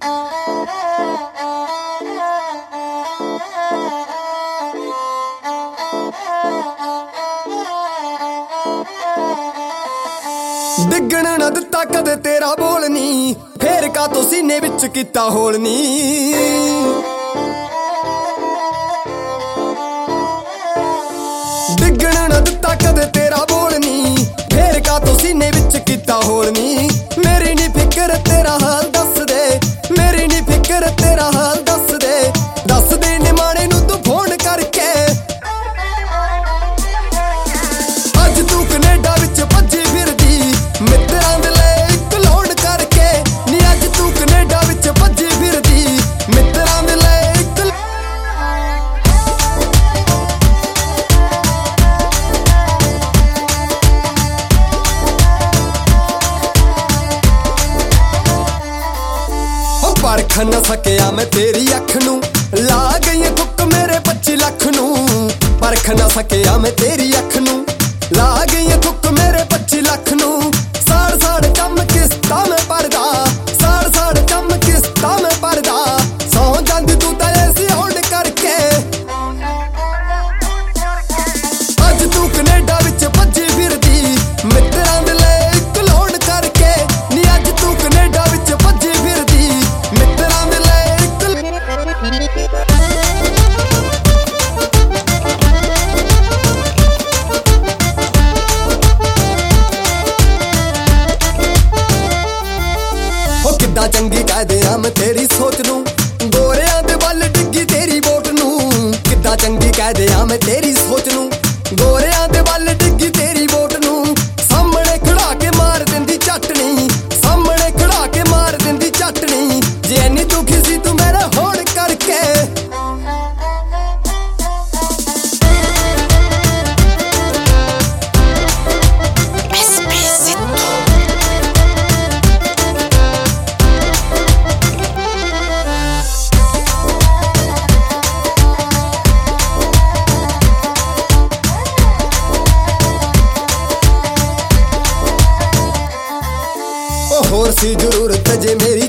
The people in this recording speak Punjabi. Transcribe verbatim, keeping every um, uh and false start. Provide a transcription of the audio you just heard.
ਡਿੱਗਣ ਨਾ ਦਿੱਤਾ ਕਦੇ ਤੇਰਾ ਬੋਲ ਨੀ, ਫੇਰ ਕਾ ਤੋ ਸੀਨੇ ਵਿੱਚ ਕੀਤਾ ਹੋਲ ਨੀ। ਡਿੱਗਣ ਨਾ ਦਿੱਤਾ ਕਦੇ ਤੇਰਾ ਬੋਲ ਨੀ, ਫੇਰ ਕਾ ਤੋ ਸੀਨੇ ਵਿੱਚ ਕੀਤਾ ਹੋਲ ਨੀ। ਮੇਰੀ ਨੀ ਫਿਕਰ ਤੇਰਾ ਹਾਲ ਦੱਸ ਦੇ, ਮੇਰੀ ਨੀ ਫਿਕਰ ਤੇਰਾ ਹਾਲ ਦੱਸ ਦੇ, ਦੱਸ ਦੇ ਨਿਮਾਣੇ ਨੂੰ ਤੂੰ ਫੋਨ ਕਰਕੇ। ਅੱਜ ਤੂੰ ਕੈਨੇਡਾ ਵਿੱਚ ਭੱਜੀ ਫਿਰਦੀ ਮਿੱਤਰਾਂ ਦੇ ਲਈ ਇੱਕ ਲੋਨ ਕਰਕੇ ਨੀ। ਅੱਜ ਤੂੰ ਕੈਨੇਡਾ ਵਿੱਚ ਭੱਜੀ ਫਿਰਦੀ ਮਿੱਤਰਾਂ ਦੇ ਲਈ ਇੱਕ। ਉਹ ਪਰਖ ਨਾ ਸਕਿਆ ਮੈਂ ਤੇਰੀ ਅੱਖ ਨੂੰ, ਲਾ ਗਈ ਤੁੱਕ ਮੇਰੇ ਪੱਚੀ ਲੱਖ ਨੂੰ। ਪਰਖ ਨਾ ਸਕਿਆ ਮੈਂ ਤੇਰੀ ਅੱਖ ਨੂੰ, ਲਾ ਗਈ ਤੁੱਕ ਮੇਰੇ ਪੱਚੀ ਲੱਖ ਨੂੰ। ਸਾੜ ਸਾੜ ਕੰਮ ਕਿਸ਼ਤਾਂ ਮੈਂ ਭਰਦਾ, ਸਾੜ ਸਾੜ ਕੰਮ ਕਿਸ਼ਤਾਂ ਮੈਂ ਭਰਦਾ। ਸੌ ਜਾਂਦੀ ਤੂੰ ਤਾਂ ਐਸੀ ਹੋਣ ਕਰਕੇ। ਅੱਜ ਤੂੰ ਕੈਨੇਡਾ ਵਿੱਚ ਭੱਜੀ ਫਿਰਦੀ ਮਿੱਤਰਾਂ ਦੇ ਲਈ ਇੱਕ ਲੋਨ ਕਰਕੇ ਨੀ। ਅੱਜ ਤੂੰ ਕੈਨੇਡਾ ਵਿੱਚ ਭੱਜੀ ਫਿਰਦੀ ਮਿੱਤਰਾਂ ਦੇ ਲਈ ਇੱਕ। ਕਿੱਦਾਂ ਚੰਗੀ ਕਹਿਦੇ ਆ ਮੈਂ ਤੇਰੀ ਸੋਚ ਨੂੰ, ਗੋਰਿਆਂ ਦੇ ਵੱਲ ਡਿੱਗੀ ਤੇਰੀ ਵੋਟ ਨੂੰ। ਕਿੱਦਾਂ ਚੰਗੀ ਕਹਿਦੇ ਆ ਮੈਂ ਤੇਰੀ ਸੋਚ ਨੂੰ, ਗੋਰਿਆਂ ਦੇ ਵੱਲ ਡਿੱਗੀ ਤੇਰੀ ਵੋਟ ਨੂੰ। ਸਾਹਮਣੇ ਖੜਾ ਕੇ ਮਾਰ ਦਿੰਦੀ ਚਟਣੀ, ਸਾਹਮਣੇ ਖੜਾ ਕੇ ਮਾਰ ਦਿੰਦੀ ਚਟਣੀ। ਜੇ ਇੰਨੀ ਦੁਖੀ ਸੀ ਤੂੰ ਮੇਰੇ ਹੋਣ ਕਰਕੇ। ਹੋਰ ਸੀ ਜ਼ਰੂਰਤ ਜੇ ਮੇਰੀ